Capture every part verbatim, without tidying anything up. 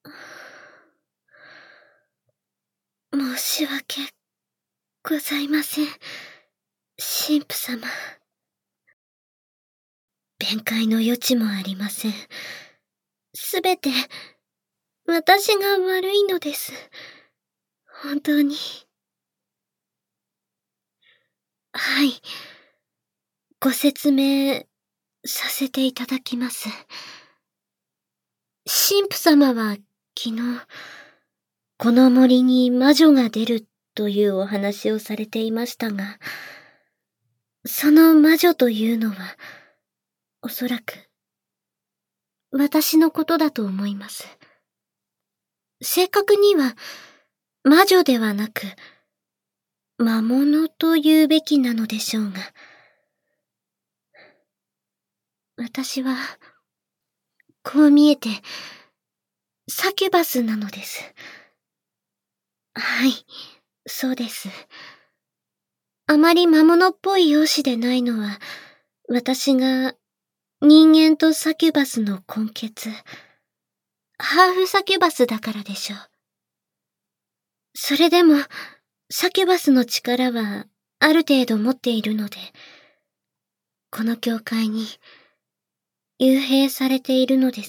申し訳ございません、神父様。弁解の余地もありません。すべて、私が悪いのです。本当に。はい。ご説明させていただきます。神父様は昨日、この森に魔女が出るというお話をされていましたが、その魔女というのは、おそらく、私のことだと思います。正確には、魔女ではなく、魔物と言うべきなのでしょうが、私は、こう見えて、サキュバスなのです。はい、そうです。あまり魔物っぽい容姿でないのは、私が人間とサキュバスの根結、ハーフサキュバスだからでしょう。それでも、サキュバスの力はある程度持っているので、この教会に幽閉されているのです。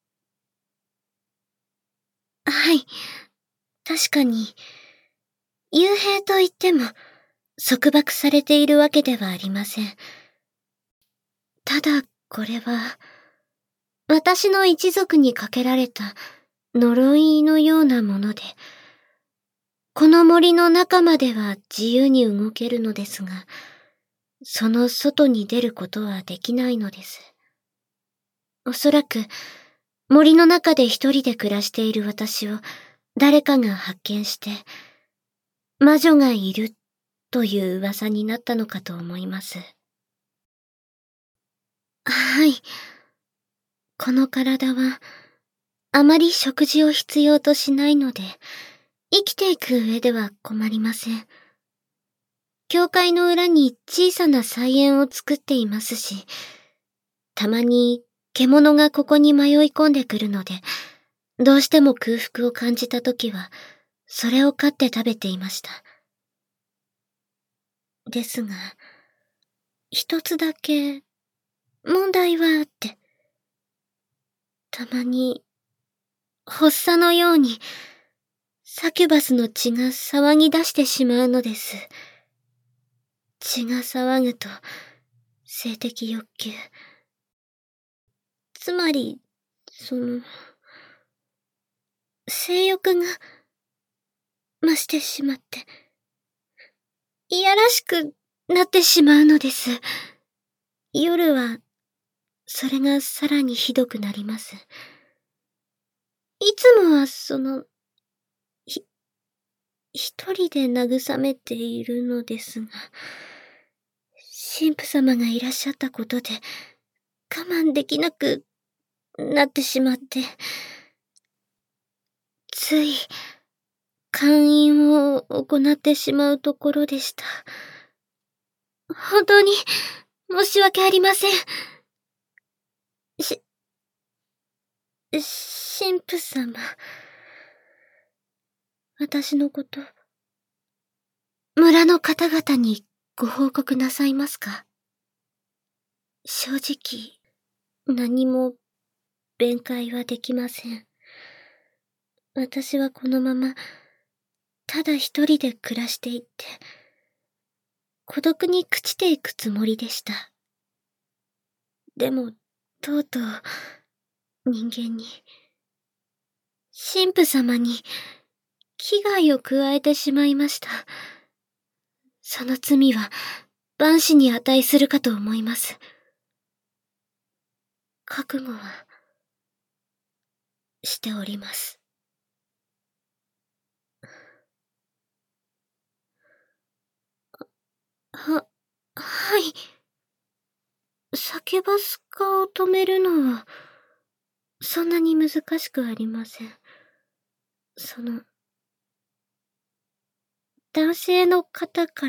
はい、確かに、幽閉といっても、束縛されているわけではありません。ただ、これは、私の一族にかけられた呪いのようなもので、この森の中までは自由に動けるのですが、その外に出ることはできないのです。おそらく、森の中で一人で暮らしている私を誰かが発見して、魔女がいるという噂になったのかと思います。はい。この体は、あまり食事を必要としないので、生きていく上では困りません。教会の裏に小さな菜園を作っていますし、たまに獣がここに迷い込んでくるので、どうしても空腹を感じたときは、それを飼って食べていました。ですが、一つだけ、問題はあって、たまに、発作のように、サキュバスの血が騒ぎ出してしまうのです。血が騒ぐと、性的欲求。つまり、その、性欲が、増してしまって、いやらしくなってしまうのです。夜は、それがさらにひどくなります。いつもは、その、ひ、一人で慰めているのですが、神父様がいらっしゃったことで、我慢できなくなってしまって、つい、勧誘を行ってしまうところでした。本当に、申し訳ありません。し、神父様。私のこと、村の方々にご報告なさいますか？正直、何も弁解はできません。私はこのまま、ただ一人で暮らしていって、孤独に朽ちていくつもりでした。でも、とうとう、人間に、神父様に、危害を加えてしまいました。その罪は、万死に値するかと思います。覚悟は、しております。は、はい。サキュバス化を止めるのは、そんなに難しくありません。その、男性の方から、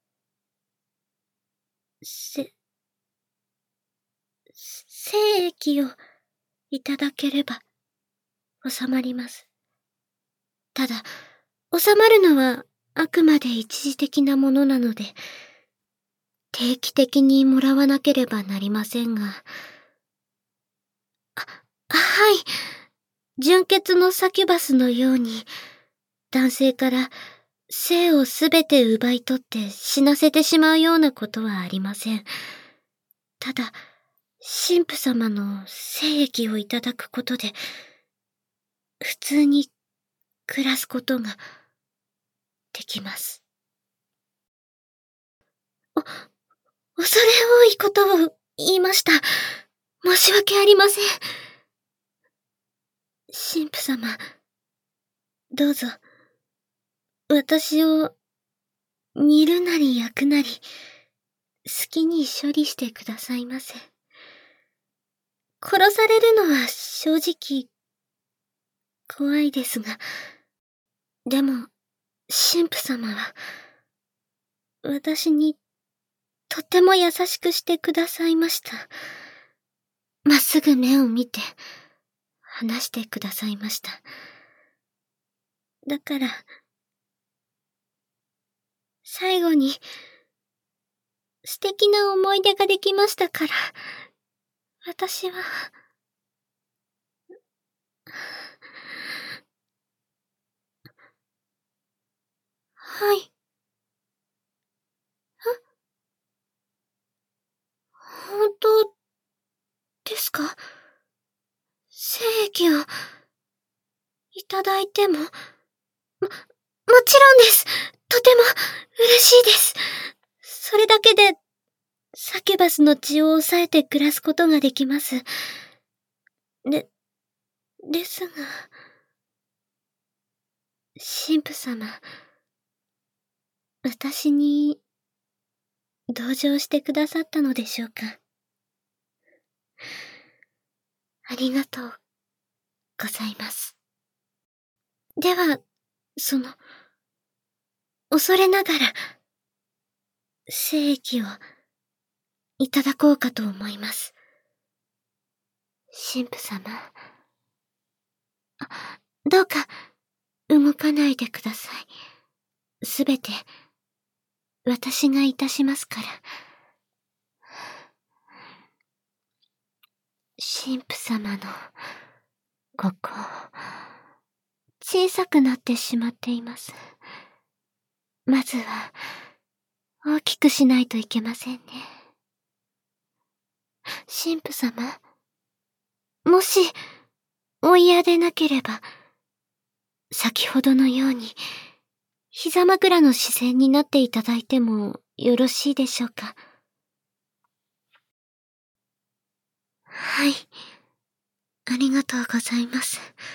せ、精液をいただければ。 収まります。ただ、収まるのはあくまで一時的なものなので、定期的にもらわなければなりませんが。あ、はい。純血のサキュバスのように、男性から性をすべて奪い取って死なせてしまうようなことはありません。ただ、神父様の精液をいただくことで、普通に暮らすことができます。お、恐れ多いことを言いました。申し訳ありません。神父様、どうぞ、私を煮るなり焼くなり、好きに処理してくださいませ。殺されるのは正直、怖いですが、でも、神父様は、私に、とても優しくしてくださいました。まっすぐ目を見て、話してくださいました。だから、最後に、素敵な思い出ができましたから、私は、はい。あ、本当ですか？精液を、いただいても、も、もちろんです。とても、嬉しいです。それだけで、サキュバスの血を抑えて暮らすことができます。で、ですが、神父様、私に、同情してくださったのでしょうか。ありがとう、ございます。では、その、恐れながら、精液を、いただこうかと思います。神父様。あ、どうか、動かないでください。すべて、私がいたしますから。神父様の、ここ、小さくなってしまっています。まずは、大きくしないといけませんね。神父様、もし、お嫌でなければ、先ほどのように、膝枕の視線になっていただいてもよろしいでしょうか。はい。ありがとうございます。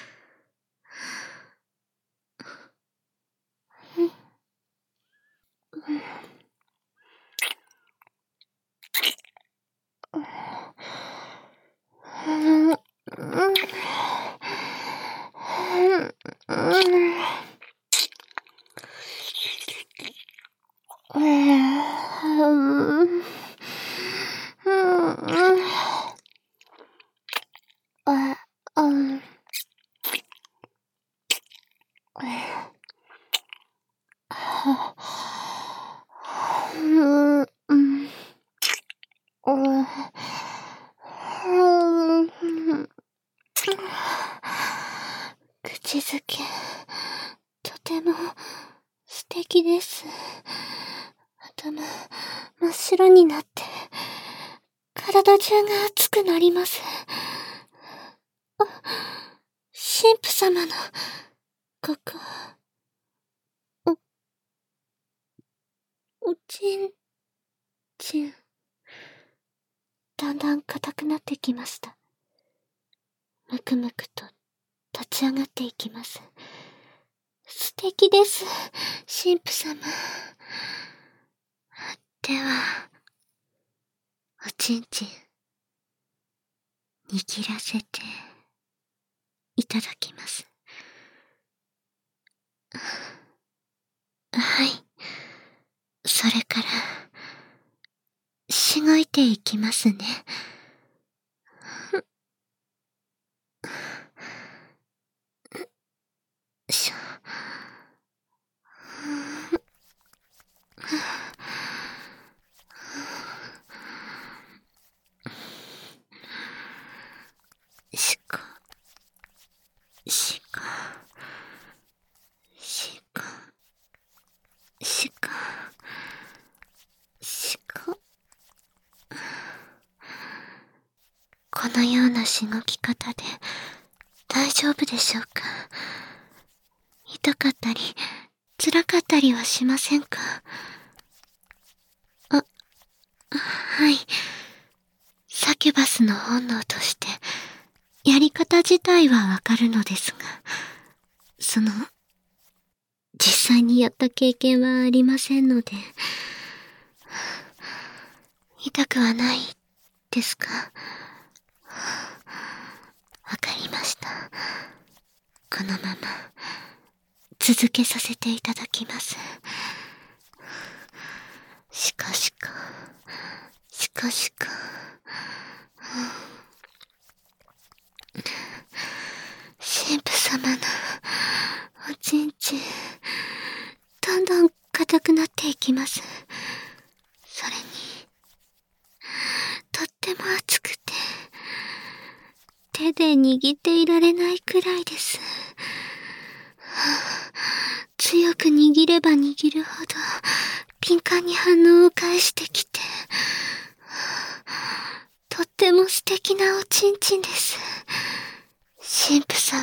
口づけ、とても素敵です。頭、真っ白になって、体中が熱くなります。あ、神父様の、ここ、お、おちんちん、だんだん硬くなってきました。むくむくと立ち上がっていきます。素敵です、神父様。では、おちんちん、握らせて、いただきます。はい。それから、しごいていきますね。 しか、しか、しか、しか、しか、このようなしごき方で大丈夫でしょうか。痛かったり、辛かったりはしませんか。あ、はい。サキュバスの本能として、やり方自体はわかるのですが、その、実際にやった経験はありませんので、痛くはないですか。わかりました。このまま、続けさせていただきます。しかしか、しかしか、神父様のおちんちん、どんどん硬くなっていきます。それに、とっても熱くて、手で握っていられないくらいです。強く握れば握るほど、敏感に反応を返してきて、とっても素敵なおちんちんです。神父様。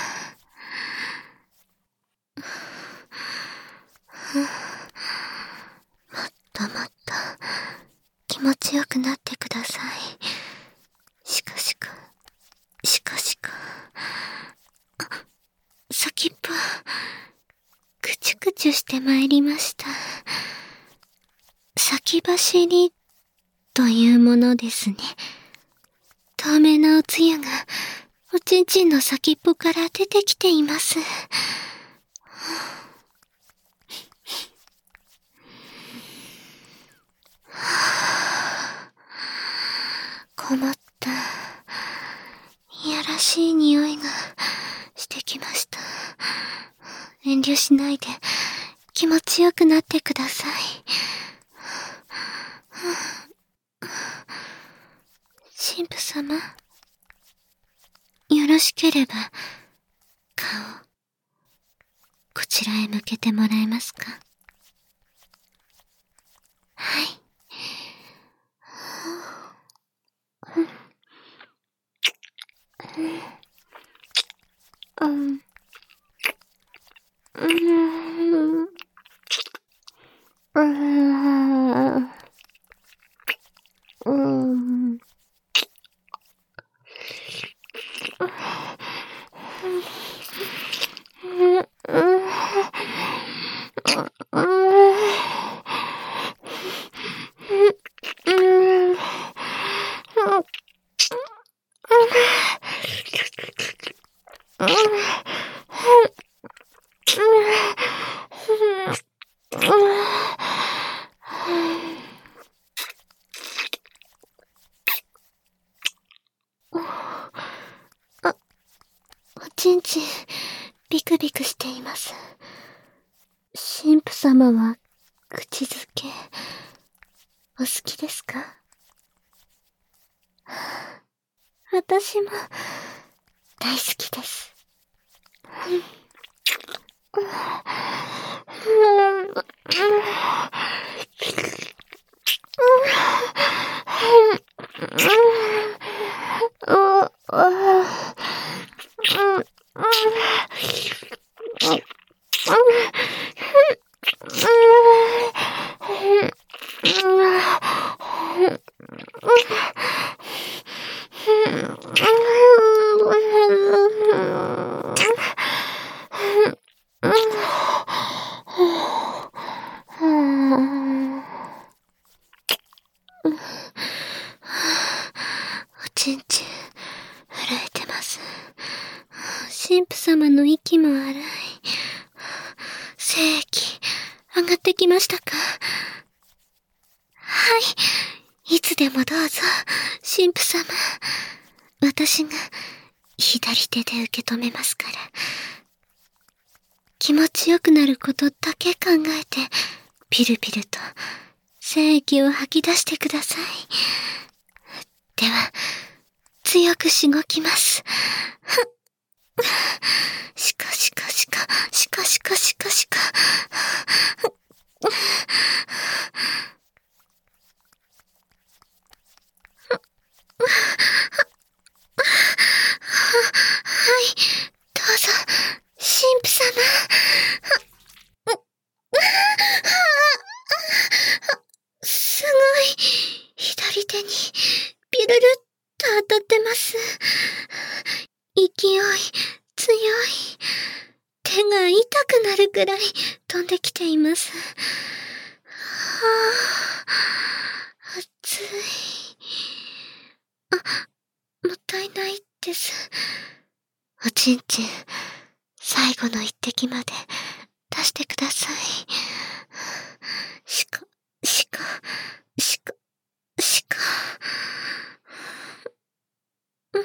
もっともっと気持ちよくなってください。しかしか、しかしか。あ、先っぽ、くちゅくちゅしてまいりました。先走りというものですね。透明なおつゆがおちんちんの先っぽから出てきています。こもった、いやらしい匂いがしてきました。遠慮しないで気持ちよくなってください。神父様、よろしければ顔、こちらへ向けてもらえますか。はい。うん。うん。うん。うん。あ、おちんちん、ビクビクしています。神父様は、口づけ、お好きですか？私も、大好きです。おちんちん、震えてます。神父様の息も荒い。精液、上がってきましたか？はい。いつでもどうぞ、神父様。私が左手で受け止めますから。気持ちよくなることだけ考えて、ピルピルと精液を吐き出してください。では、 強くしごきます。しかしかしか、しかしかしかしか。はい、どうぞ、神父様。すごい、左手にビルルッと当たってます。勢い強い。手が痛くなるくらい飛んできています。はあ、熱い。あ、もったいないです。おちんちん、最後の一滴まで出してください。しか、しか、しか、しか。うん。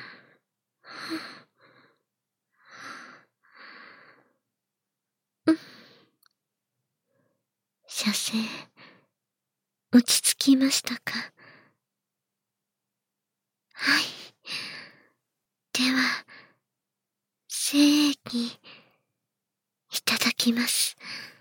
うん。射精、落ち着きましたか？はい。では、精液、いただきます。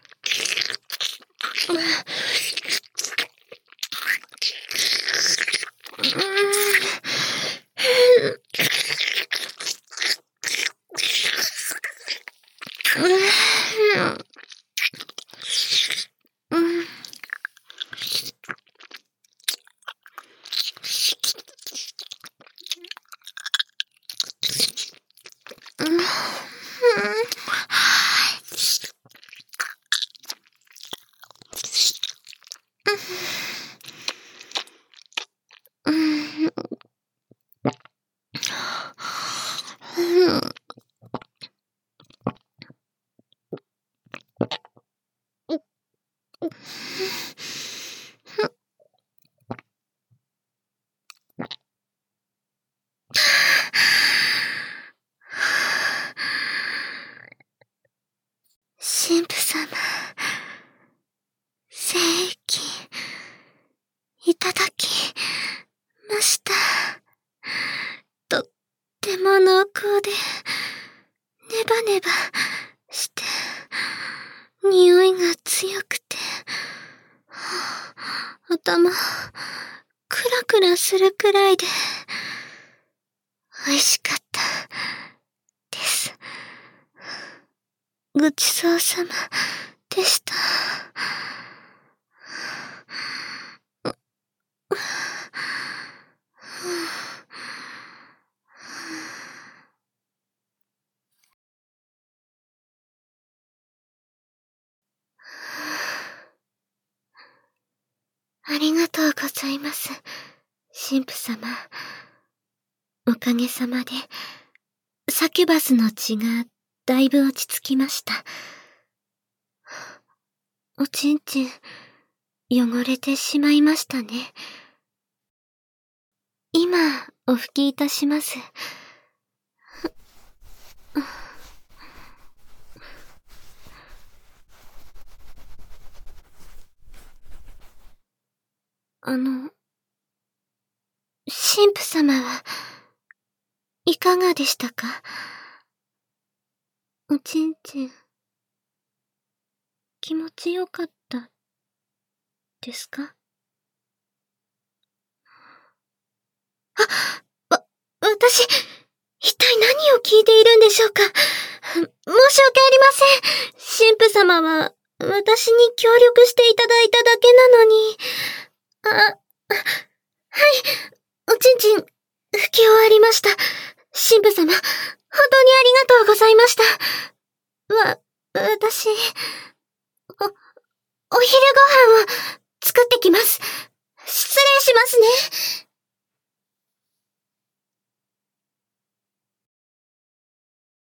神父様、精液、いただきました。とっても濃厚で、ネバネバして、匂いが強くて、頭、クラクラするくらいで、美味しかったです。ごちそうさまでした。ありがとうございます、神父様。おかげさまで、サキュバスの血がだいぶ落ち着きました。おちんちん、汚れてしまいましたね。今、お拭きいたします。あの、神父様は、いかがでしたか？おちんちん、気持ちよかったですか？あ、わ、私、一体何を聞いているんでしょうか？申し訳ありません。神父様は、私に協力していただいただけなのに。あ、はい。おちんちん、拭き終わりました。神父様、本当にありがとうございました。わ、私、お、お昼ご飯を作ってきます。失礼しますね。